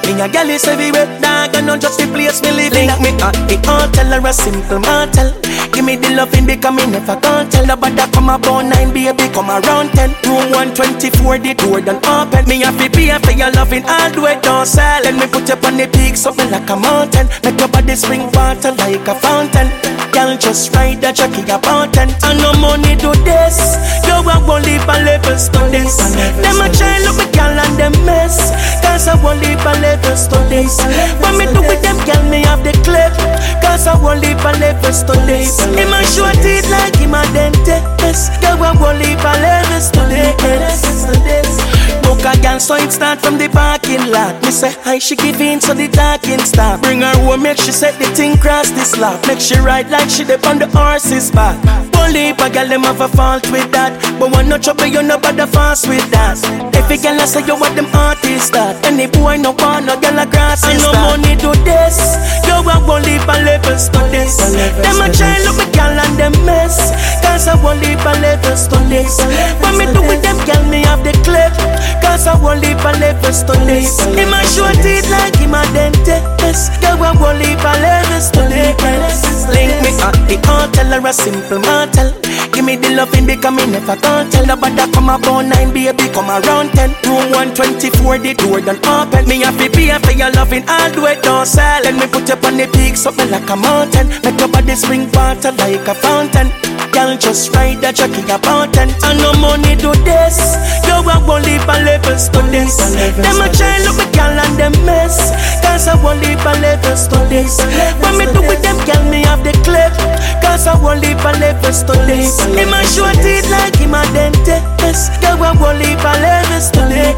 Me a gal is everywhere, dog, and not just the place me live in. Me at the hotel or a simple motel. Give me the loving because me never can't tell. Nobody come about 9, baby, come around 10. Room 124, the door done open. Me have to pay for your loving all the way down sell. Let me put you on the peak, something like a mountain. Make your body spring water like a fountain. Girl, just ride the jockey about and no money do this. You won't leave a levels to this. Them a try look me girl and them mess. Cause I won't leave a levels to this. When me do with them girl, me have the clip. Cause I won't leave a levels to this. Him a short teeth like him a dentist. Girl, I won't leave a levels to this. Book a girl so it start from the parking lot. Me say hi, she give in so the talking stop. Bring her home, make she set the thing cross the slab. Make she ride like she dip on the horse's back. Only if a girl them have a fault with that. But when no trouble you no bother fast with that. If a girl I say you want them artists that. Any boy no want no girl a grass and no money do this. You won't leave a levels to this. Them a try look me girl and them mess. Cause I won't leave a levels to this. When me do with them girl me have the clip. Cause I won't leave a levels to this. Him a short teeth like him a dentist. Girl I won't leave a levels to this. Link me at the hotel or a simple motel. Give me the loving because me never can't tell. Nobody come about 9, baby, come around 10. Room 124, the door done open. Me have to pay for your loving all the way down sell. Let me put you on the peak, something like a mountain. Make your body spring water like a fountain. Girl, just ride the jockey about and no money do this. You won't leave a levels to this. Them a try look me girl and them mess. Cause I won't leave a levels to this. When me do with them girl, me have the clip. Cause I won't leave a levels to this. Him a short teeth like him a dentist. Girl, I won't leave a levels to this.